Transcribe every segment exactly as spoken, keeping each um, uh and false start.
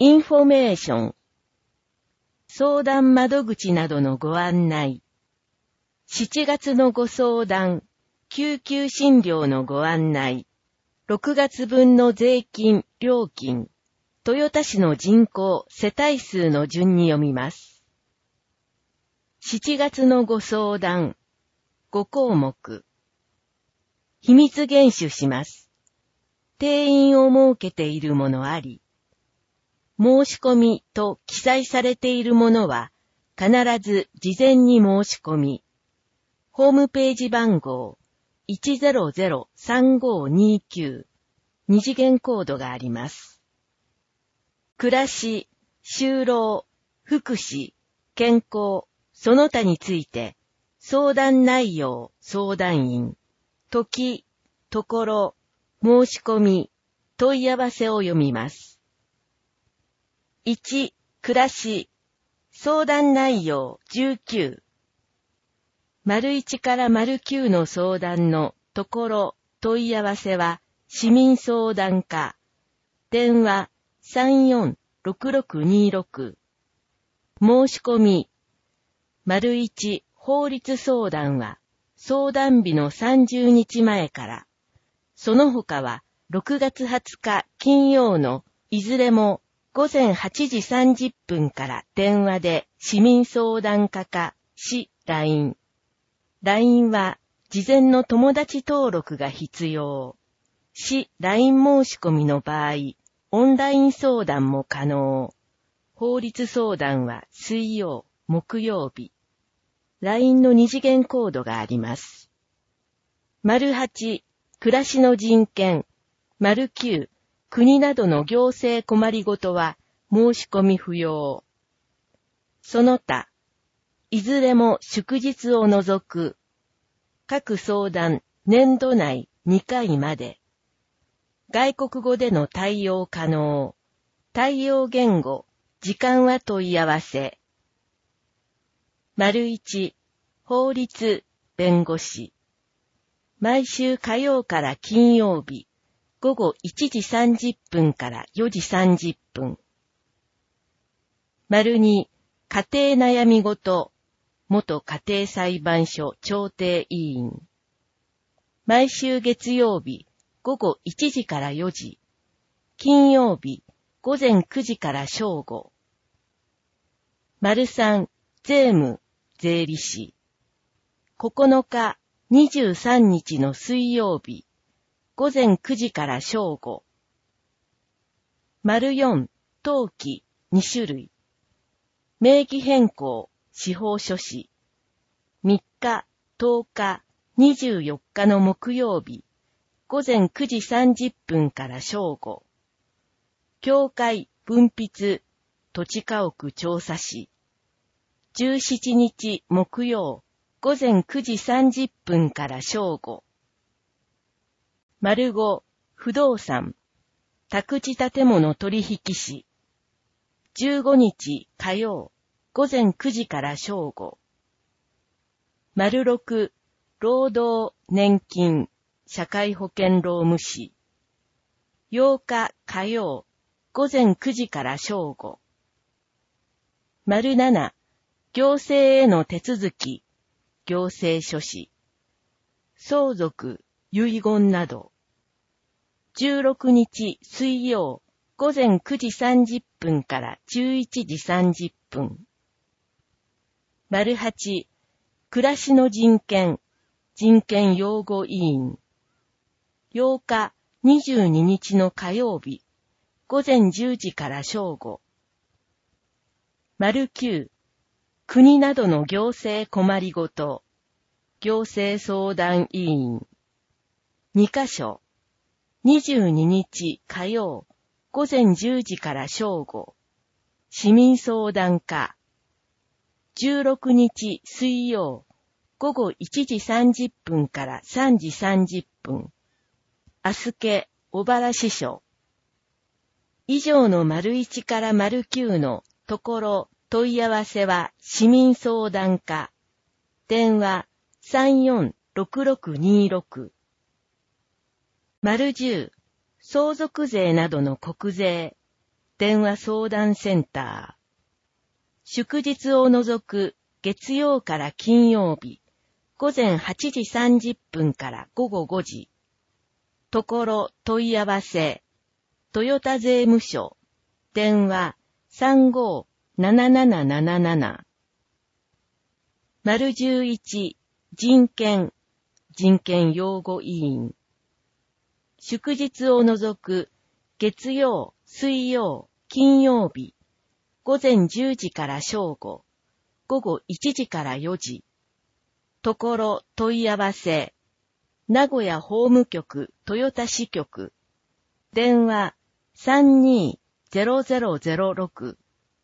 インフォメーション、相談窓口などのご案内、しちがつのご相談、救急診療のご案内、ろくがつぶんの税金、料金、豊田市の人口、世帯数の順に読みます。しちがつのご相談、ごこうもく。秘密厳守します。定員を設けているものあり、申し込みと記載されているものは、必ず事前に申し込み、ホームページ番号 いちゼロゼロさんごにきゅう、二次元コードがあります。暮らし、就労、福祉、健康、その他について、相談内容、相談員、時、ところ、申し込み、問い合わせを読みます。いち、暮らし、相談内容じゅうきゅう。丸いちから丸きゅうの相談のところ、問い合わせは市民相談課。電話さんよんろくろくにろく。申し込み。丸いち法律相談は相談日のさんじゅうにちまえから。その他はろくがつはつか金曜のいずれもごぜんはちじさんじゅっぷんから電話で市民相談課か市 ライン。ライン は事前の友達登録が必要。市 ライン 申し込みの場合、オンライン相談も可能。法律相談は水曜、木曜日。ライン の二次元コードがあります。丸はち、暮らしの人権。丸きゅう、国などの行政困りごとは申し込み不要。その他、いずれも祝日を除く。各相談、年度内にかいまで。外国語での対応可能。対応言語、時間は問い合わせ。丸いち、法律、弁護士。毎週火曜から金曜日。午後いちじさんじゅっぷんからよじさんじゅっぷん。丸に、家庭悩みごと、元家庭裁判所調停委員。毎週月曜日、午後いちじからよじ。金曜日、午前くじから正午。丸さん、税務、税理士。ここのか、にじゅうさんにちの水曜日。午前くじから正午。丸よん、登記、にしゅるい。名義変更、司法書士。みっか、とおか、にじゅうよっかの木曜日。午前くじさんじゅっぷんから正午。境界、分筆、土地家屋調査士。じゅうしちにち木曜。午前くじさんじゅっぷんから正午。丸ご、不動産、宅地建物取引士。じゅうごにち火曜、午前くじから正午。丸ろく、労働、年金、社会保険労務士。ようか火曜、午前くじから正午。丸なな、行政への手続き、行政書士。相続、遺言など。じゅうろくにち水曜、午前くじさんじゅっぷんからじゅういちじさんじゅっぷん。丸はち、暮らしの人権、人権擁護委員。ようか、にじゅうににちの火曜日、午前じゅうじから正午。丸きゅう、国などの行政困りごと、行政相談委員。にかしょ。にじゅうににち火曜、午前じゅうじから正午。市民相談課。じゅうろくにち水曜、午後いちじさんじゅっぷんからさんじさんじゅっぷん。あすけ、小原支所。以上の丸いちから丸きゅうのところ、問い合わせは市民相談課。電話さんよんろくろくにろく。丸じゅう、相続税などの国税。 電話相談センター。祝日を除く月曜から金曜日、午前はちじさんじゅっぷんから午後ごじ。ところ問い合わせ。トヨタ税務署。電話 さんごーなななななななな。丸じゅういち、人権。人権擁護委員。祝日を除く月曜、水曜、金曜日、午前じゅうじから正午、午後いちじからよじ。ところ問い合わせ。名古屋法務局豊田支局。電話 さんにーぜろぜろぜろろく。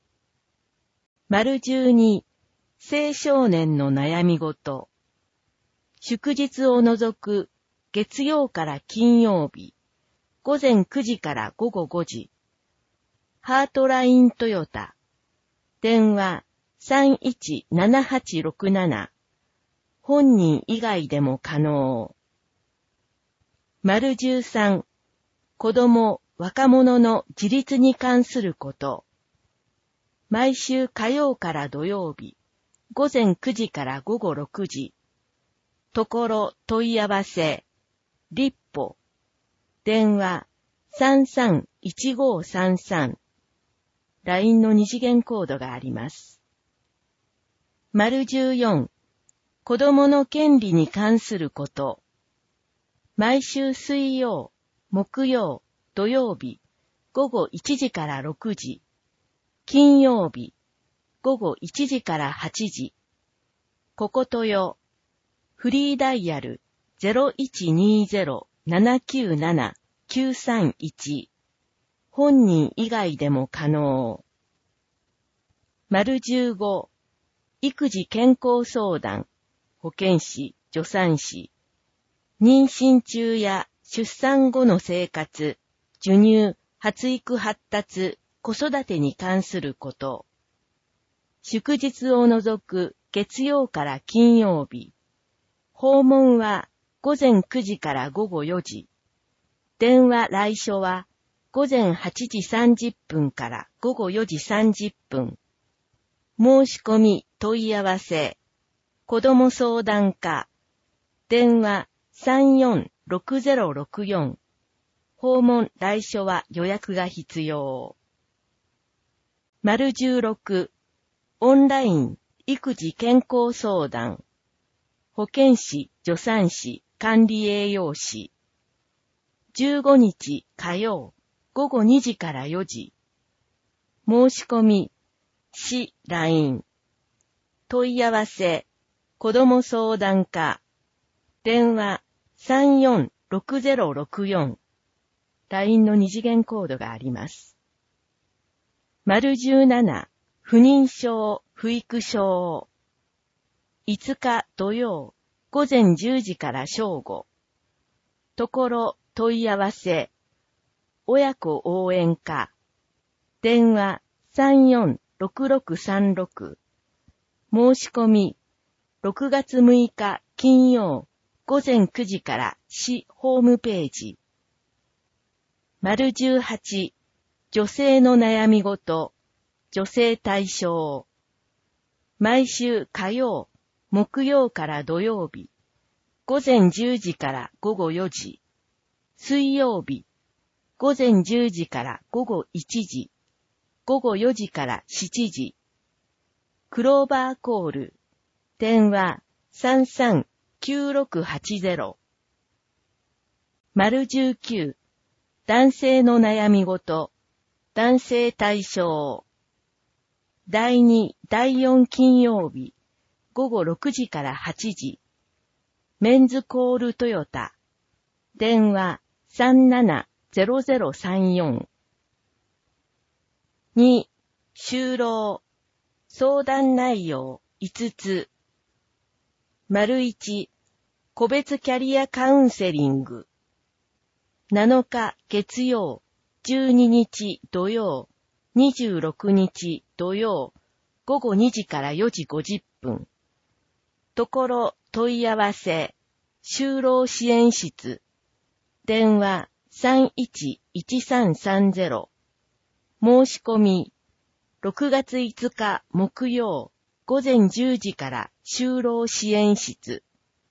丸じゅうに、青少年の悩み事。祝日を除く月曜から金曜日、午前くじから午後ごじ。ハートライントヨタ。電話 さんいちななはちろくなな。本人以外でも可能。丸じゅうさん、子供、若者の自立に関すること。毎週火曜から土曜日、午前くじから午後ろくじ。ところ問い合わせ。立法。電話 さんさんいちごさんさん。ライン の二次元コードがあります。丸じゅうよん、子供の権利に関すること。毎週水曜、木曜、土曜日、午後いちじからろくじ。金曜日、午後いちじからはちじ。こことよ。フリーダイヤル ゼロいちにーぜろ ななきゅうなな きゅうさんいち。本人以外でも可能。丸じゅうご、育児健康相談、保健師、助産師。妊娠中や出産後の生活、授乳、発育発達、子育てに関すること。祝日を除く月曜から金曜日。訪問は午前くじから午後よじ。電話来所は午前はちじさんじゅっぷんから午後よじさんじゅっぷん。申し込み問い合わせ。子ども相談課。電話 さんよんろくぜろろくよん。訪問来所は予約が必要。丸じゅうろく。オンライン育児健康相談。保健師、助産師、管理栄養士。じゅうごにち火曜、午後にじからよじ。申し込み、市 ライン。問い合わせ、子ども相談課。電話 さんよんろくぜろろくよん。ライン の二次元コードがあります。丸じゅうなな、不妊症、不育症。いつか土曜、午前じゅうじから正午。ところ問い合わせ。親子応援課。電話 さんよんろくろくさんろく。申し込み。ろくがつむいか金曜、午前くじから市ホームページ。丸じゅうはち、女性の悩み事、女性対象。毎週火曜、木曜から土曜日、午前じゅうじから午後よじ。水曜日、午前じゅうじから午後いちじ、午後よじからしちじ。クローバーコール、電話 さんさんきゅうろくはちぜろ。丸じゅうきゅう、男性の悩み事、男性対象。だいに、だいよん金曜日、午後ろくじからはちじ。メンズコールトヨタ。電話 さんななぜろぜろさんよん。に、就労。相談内容いつつ。丸いち、個別キャリアカウンセリング。なのか月曜、じゅうににち土曜、にじゅうろくにち土曜、午後にじからよじごじゅっぷん。ところ問い合わせ、就労支援室。電話 さんいちいちさんさんぜろ。 申し込み、ろくがついつか木曜午前じゅうじから就労支援室。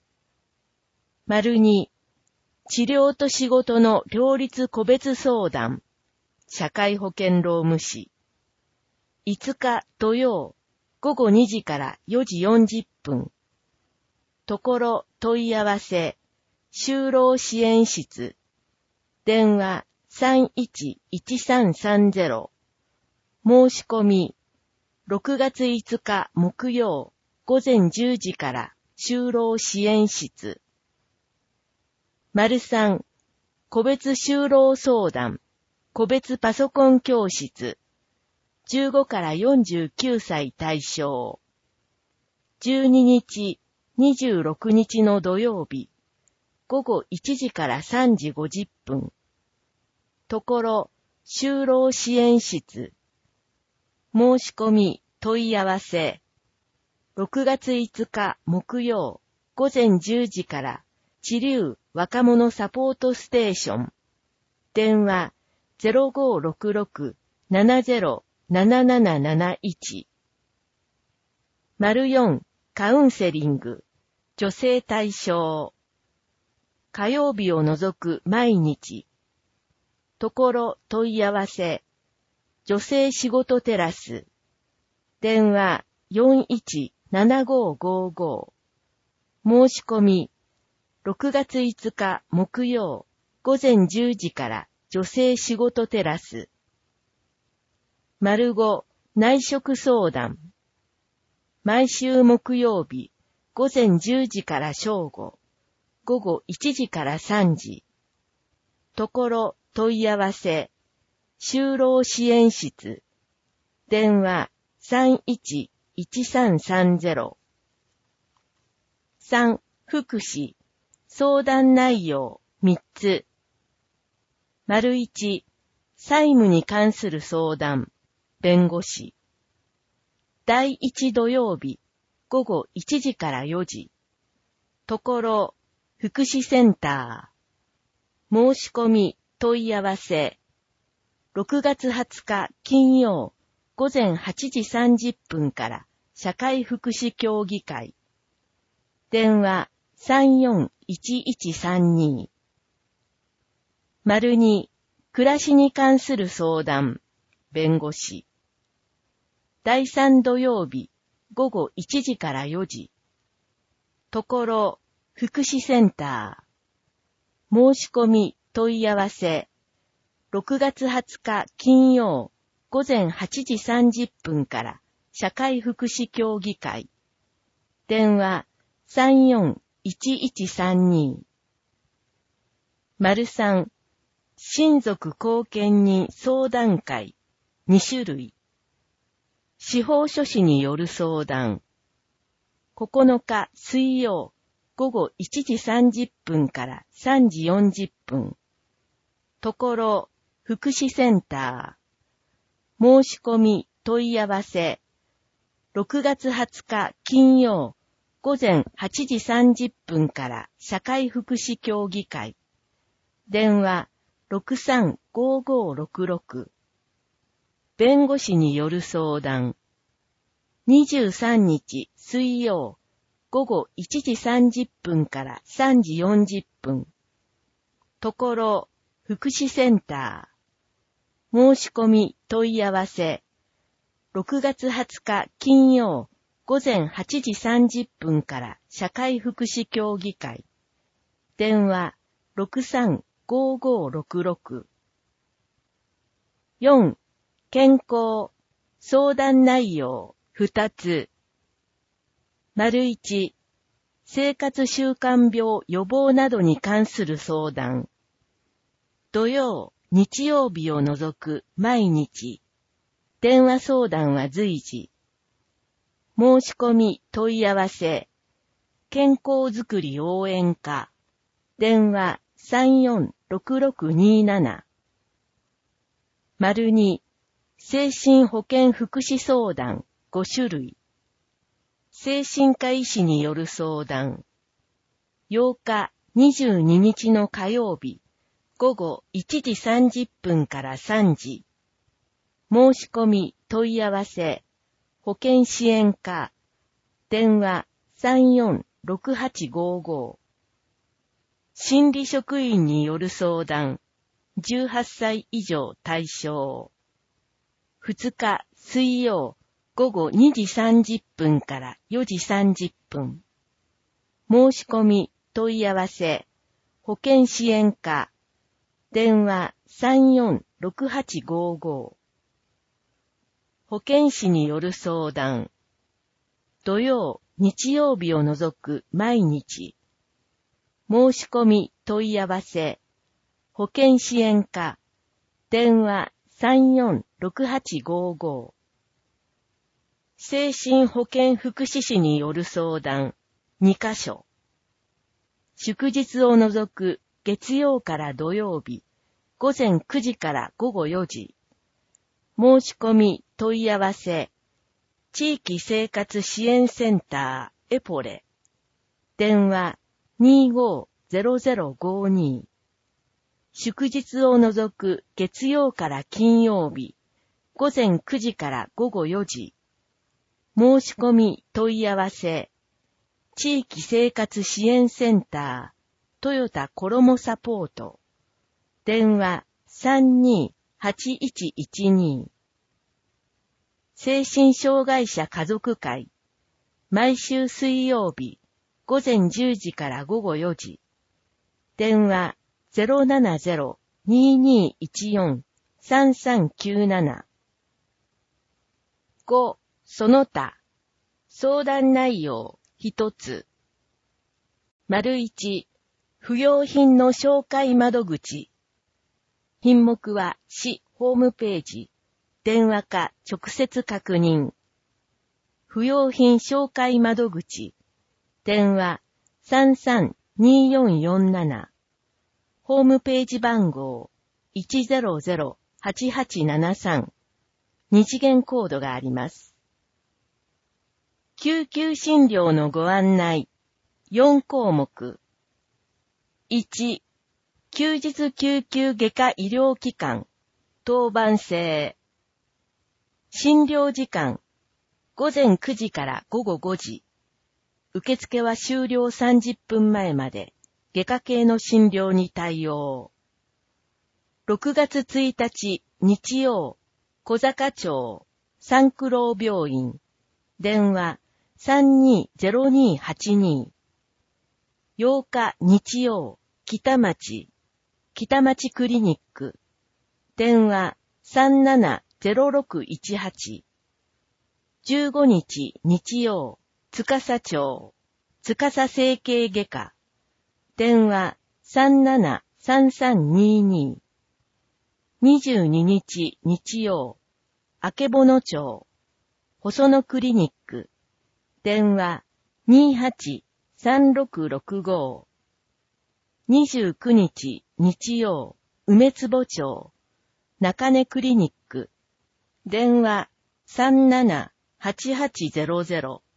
丸に、治療と仕事の両立個別相談、社会保険労務士。いつか土曜午後にじからよじよんじゅっぷん。ところ問い合わせ、就労支援室。電話さんいちいちさんさんゼロ。申し込み、ろくがついつか木曜午前じゅうじから就労支援室。丸さん、個別就労相談、個別パソコン教室。じゅうごからよんじゅうきゅうさい対象。じゅうににち、にじゅうろくにちの土曜日、午後いちじからさんじごじゅっぷん。ところ、就労支援室。申し込み、問い合わせ。ろくがついつか木曜、午前じゅうじから、知立若者サポートステーション。電話 ゼロごろくろく ななゼロ なななななないち。丸よん、カウンセリング。女性対象。火曜日を除く毎日。ところ問い合わせ。女性仕事テラス。電話 よんいちななごごご。申し込み。ろくがついつか木曜午前じゅうじから女性仕事テラス。丸ご、内職相談。毎週木曜日午前じゅうじから正午、午後いちじからさんじ。ところ問い合わせ。就労支援室。電話さんいちいちさんさんゼロ。さん、福祉。相談内容みっつ。丸いち、債務に関する相談、弁護士。だいいち土曜日、午後いちじからよじ。ところ、福祉センター。申し込み、問い合わせ。ろくがつはつか金曜、午前はちじさんじゅっぷんから社会福祉協議会。電話さんよんいちいちさんに。丸に、暮らしに関する相談、弁護士。だいさん土曜日、午後いちじからよじ。ところ、福祉センター。申し込み、問い合わせ。ろくがつはつか金曜、午前はちじさんじゅっぷんから社会福祉協議会。電話さんよんいちいちさんに。丸さん、親族後見人相談会にしゅるい。司法書士による相談。ここのか水曜、午後いちじさんじゅっぷんからさんじよんじゅっぷん。ところ、福祉センター。申し込み、問い合わせ。ろくがつはつか金曜、午前はちじさんじゅっぷんから社会福祉協議会。電話ろくさんごごろくろく。弁護士による相談。にじゅうさんにち水曜、午後いちじさんじゅっぷんからさんじよんじゅっぷん。ところ、福祉センター。申し込み、問い合わせ。ろくがつはつか金曜、午前はちじさんじゅっぷんから社会福祉協議会。電話ろくさんごごろくろく。よん、健康。相談内容ふたつ。丸いち、生活習慣病予防などに関する相談。土曜、日曜日を除く毎日。電話相談は随時。申し込み問い合わせ。健康づくり応援課。電話さんよんろくろくになな。丸に、精神保健福祉相談ごしゅるい。精神科医師による相談。ようか、にじゅうににちの火曜日、午後いちじさんじゅっぷんからさんじ。 申し込み、問い合わせ、保健支援課、電話 さんよんろくはちごご。心理職員による相談、じゅうはっさい以上対象。ふつか水曜午後にじさんじゅっぷんからよじさんじゅっぷん。申し込み、問い合わせ、保健支援課、電話 さんよんろくはちごご。保健師による相談。土曜、日曜日を除く毎日。申し込み、問い合わせ、保健支援課、電話 さんよんろくはちごご。精神保健福祉士による相談、にカ所。祝日を除く月曜から土曜日、午前くじから午後よじ。申し込み、問い合わせ、地域生活支援センター、エポレ。電話 にごゼロゼロごに。祝日を除く月曜から金曜日、午前くじから午後よじ。申し込み、問い合わせ、地域生活支援センター、トヨタコロモサポート。電話 さんにーはちいちいちに。精神障害者家族会。毎週水曜日、午前じゅうじから午後よじ。電話 ゼロななゼロ にーにーいちよん さんさんきゅうなな。ご、その他。相談内容一つ。丸一、不用品の紹介窓口。品目は市ホームページ。電話か直接確認。不用品紹介窓口。電話 さんさんにーよんよんなな。ホームページ番号 いちゼロゼロ はちはちななさん。二次元コードがあります。救急診療のご案内。よん項目。いち、休日救急外科医療機関。当番制。診療時間。午前くじから午後ごじ。受付は終了さんじゅっぷんまえまで。外科系の診療に対応。ろくがつついたち日曜、小坂町、三九郎病院。電話 さんにーゼロにーはちに。ようか日曜、北町、北町クリニック。電話 さんななゼロろくいちはち。じゅうごにち日曜、司町、司整形外科。電話 さんななさんさんにーに。にじゅうににち日曜、あけぼの町、細野クリニック。電話 にーはちさんろくろくご。にじゅうくにち日曜、梅坪町、中根クリニック。電話 さんななはちはちゼロゼロ。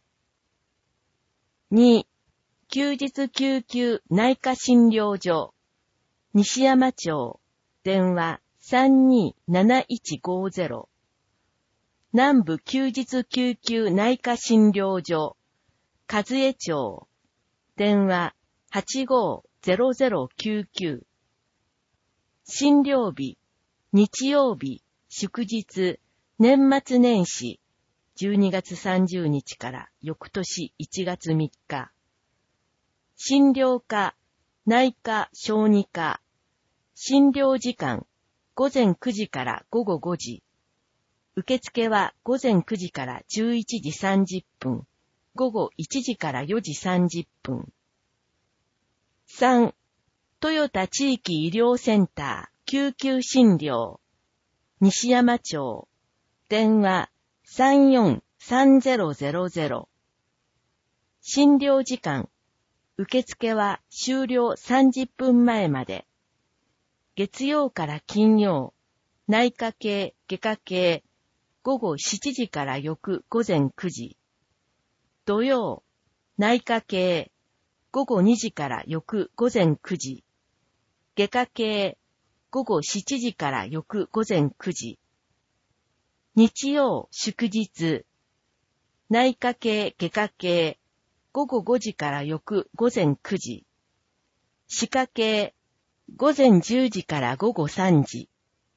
に、休日救急内科診療所、西山町、電話 さんにーなないちごゼロ。南部休日救急内科診療所、和江町、電話 はちごーゼロゼロきゅうきゅう。診療日、日曜日、祝日、年末年始、じゅうにがつさんじゅうにちから翌年いちがつみっか。診療科、内科、小児科。診療時間、午前くじから午後ごじ。受付は午前くじからじゅういちじさんじゅっぷん、午後いちじからよじさんじゅっぷん。さん、トヨタ地域医療センター救急診療、西山町、電話 さんよんさんゼロゼロゼロ。診療時間、受付は終了さんじゅっぷんまえまで。月曜から金曜、内科系、外科系、午後しちじから翌午前くじ。土曜、内科系、午後にじから翌午前くじ。外科系、午後しちじから翌午前くじ。 日曜、祝日。内科系、外科系。午後ごじから翌午前くじ。歯科系。午前じゅうじから午後さんじ。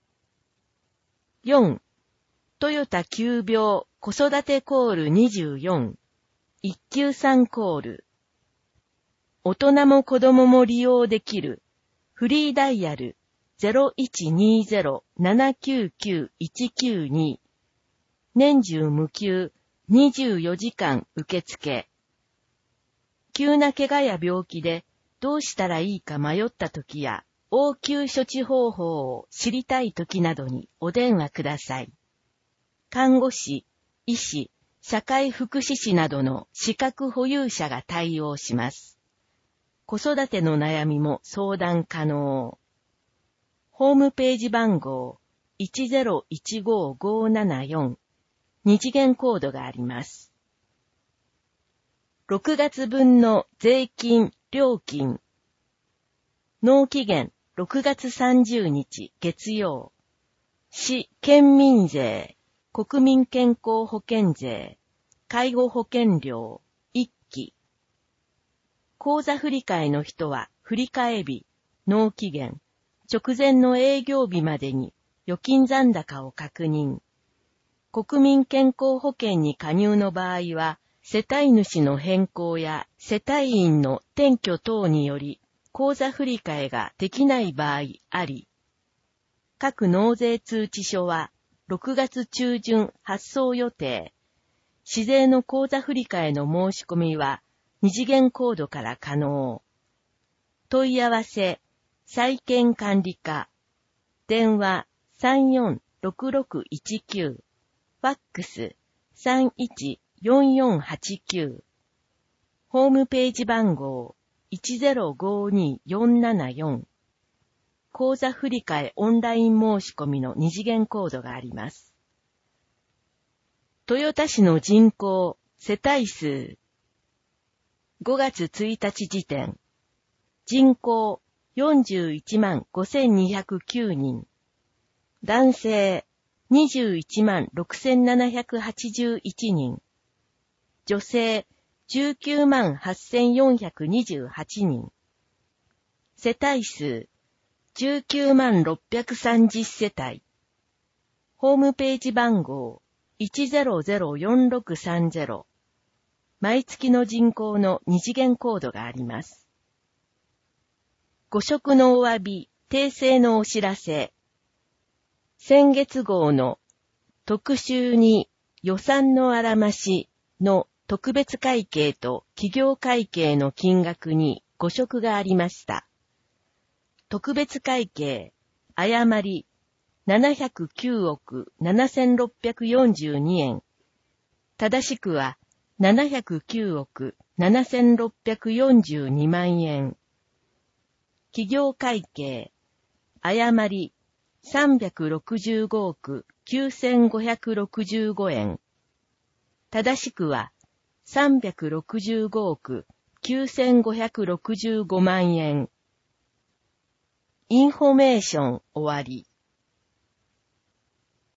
よん. トヨタ急病子育てコールにじゅうよん。一級さんコール。大人も子供も利用できる。フリーダイヤル ゼロいちにゼロ ななきゅうきゅう いちきゅうに。年中無休、にじゅうよじかん受付。急な怪我や病気でどうしたらいいか迷った時や応急処置方法を知りたい時などにお電話ください。看護師、医師、社会福祉士などの資格保有者が対応します。子育ての悩みも相談可能。ホームページ番号 いちゼロいちごごななよん。二次元コードがあります。ろくがつ分の税金、料金。納期限ろくがつさんじゅうにち月曜。市、県民税、国民健康保険税、介護保険料、一期。口座振替の人は振替日、納期限、直前の営業日までに預金残高を確認。国民健康保険に加入の場合は、世帯主の変更や世帯員の転居等により、口座振替ができない場合あり、各納税通知書はろくがつ中旬発送予定。市税の口座振替の申し込みは二次元コードから可能。問い合わせ、債権管理課。電話 さんよんろくろくいちきゅう。ファックス さんいちよんよんはちきゅう。ホームページ番号 いちゼロごによんななよん。口座振替オンライン申し込みの二次元コードがあります。豊田市の人口、世帯数。ごがつついたち時点。人口よんじゅういちまんごせんにひゃくきゅうにん。男性にじゅういちまんろくせんななひゃくはちじゅういちにん。女性じゅうきゅうまんはっせんよんひゃくにじゅうはちにん。世帯数じゅうきゅうまんろっぴゃくさんじゅう世帯。ホームページ番号 いちゼロゼロよんろくさんゼロ。毎月の人口の二次元コードがあります。ご食のお詫び、訂正のお知らせ。先月号の特集に予算のあらましの特別会計と企業会計の金額に誤植がありました。特別会計、誤り、ななひゃくきゅうおくななせんろっぴゃくよんじゅうにえん。正しくは、ななひゃくきゅうおくななせんろっぴゃくよんじゅうにまんえん。企業会計、誤り、さんびゃくろくじゅうごおくきゅうせんごひゃくろくじゅうごえん。正しくは、さんびゃくろくじゅうごおくきゅうせんごひゃくろくじゅうごまんえん。インフォメーション終わり。